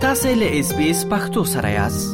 تاسو له SBS پښتو سره یاست.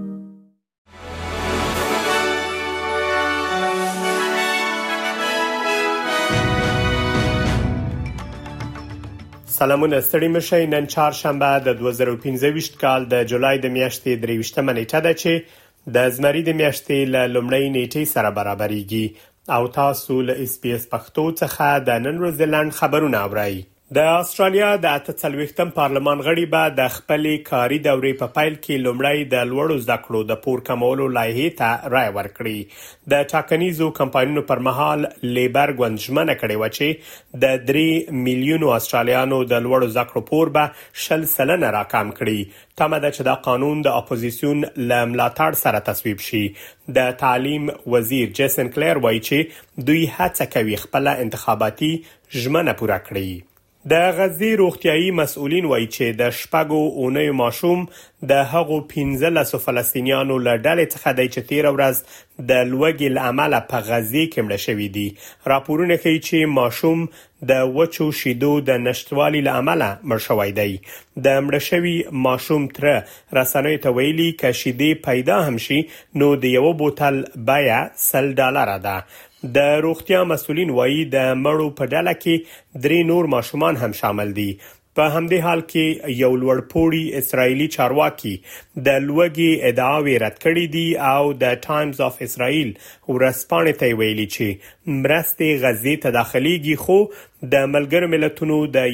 سلامونه ستړي مشئ. نن چهارشنبه د 2015 کال د جولای د میاشتې 23 نیټه ده چې د زمري د میاشتې له لومړۍ نیټې سره برابرېږي او تاسو له SBS پښتو څخه د نن ورځې لاند خبرونه اورئ. د استرالیا د 48م پارلمان غړي به د خپلې کاري دورې په پیل کې لومړی د لوړو زده کړو د پور کمولو لایحې ته رای ورکړي. د ټاکنیزو کمپاینونو پر مهال لیبر ګوند ژمنه کړې و چې د 3 میلیونو استرالیانو د لوړو زده کړو پور به 10% راکم کړي. تمه ده چې دا قانون د اپوزیسیون له ملاتړ سره تصویب شي. د تعلیم وزیر جیسن کلیر وایي چې دوی هڅه کوي خپل انتخاباتي ژمنه پوره کړي. د غزې روغتیايي مسؤلین وایي چې د شپږو اونیو ماشوم د هغو 15 فلسطینیانو له ډلې څخه دی چې تیر ورځ د لوږې له امله په غزې کې مړه شوي دي. راپورونه ښیي چې ماشوم د وچو شیدو د نشټوالي له امله مړ شوی دی. د مړه شوي ماشوم تر رسنیو ته ویلي که شیدې پیدا هم شي نو د یو بوتل بیه $100 ده. د روغتیا مسؤلین وایي د مړو په ډله کې 3 نور ماشومان هم شامل دي. په همدې حال کې یو لوړپوړي اسرایلی چارواکي د لوږې ادعاوې رد کړې دي او د ټایمز اف اسرائیل ورځپاڼې ته ویلي چې مرستې غزې ته داخليږي، خو د ملګرو ملتونو د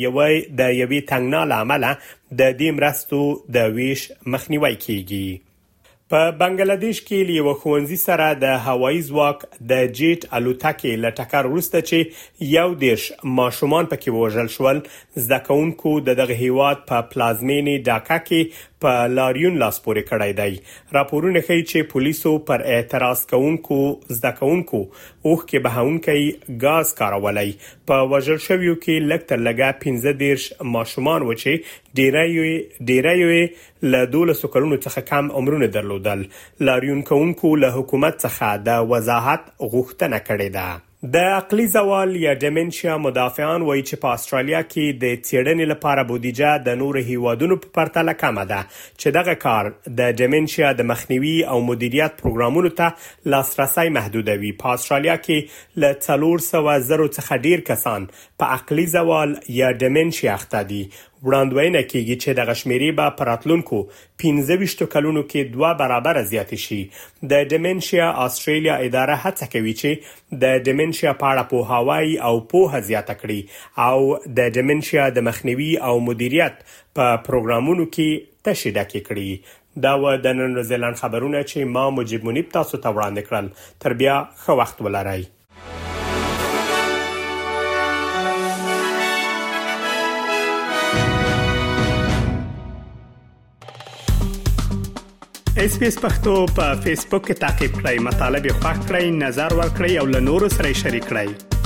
یوې تنګناله عمله د دې مرستو د ویش مخنیوي کیږي. په بنگلاديش کې لیو ښوونځي سره د هوایي ځواک د جیټ الوتکې له ټکر وروسته چې 11 ماشومان پکې وژل شول، زده کوونکو دغه هیواد په پلازمینې ډاکا کې په لاریون لاس پورې کړی دی. راپورونه ښیي چې پولیسو پر اعتراض کوونکو زده کوونکو اوښکې بهونکی غاز کارولای. په وژل شویو کې لږ تر لږه 15 ماشومان و چې ډیری له 12 کلونو څخه کم عمرونه درلودل. لاریون کوونکو له حکومت څخه د وضاحت غوښتنه کړې ده. د عقلي زوال یا ډیمنشیا مدافعان وایي چې په استرالیا کې د څېړنې لپاره بودیجه د نورو هیوادونو په پرتله کمه ده، چې دغه کار د ډیمنشیا د مخنیوي او مدیریت پروګرامونو ته لاسرسي محدودوي. په استرالیا کې له 400,000 څخه ډیر کسان په عقلي زوال یا ډیمنشیا اخته دي. وړاندوینه کیږي چې د غشمیري به پراتلونکو 15 کلونو کې 2 برابر زیات شي. د ډیمنشیا استرالیا اداره هڅه کوي چې د ډیمنشیا په اړه پوهاوی او پوهه زیاته کړي او د ډیمنشیا د مخنیوي او مدیریت په پروګرامونو کې تشدید کړي. دا و د نن ورځې لاند خبرونه چې ما مجيب منیب تاسو ته وړاندې کړل. تر بیا ښه وخت ولرئ. SBS پښتو په فیسبوک کې تعقیب کړئ، مطالب یې خوښ کړئ، نظر ورکړئ او له نورو سره شریک کړئ.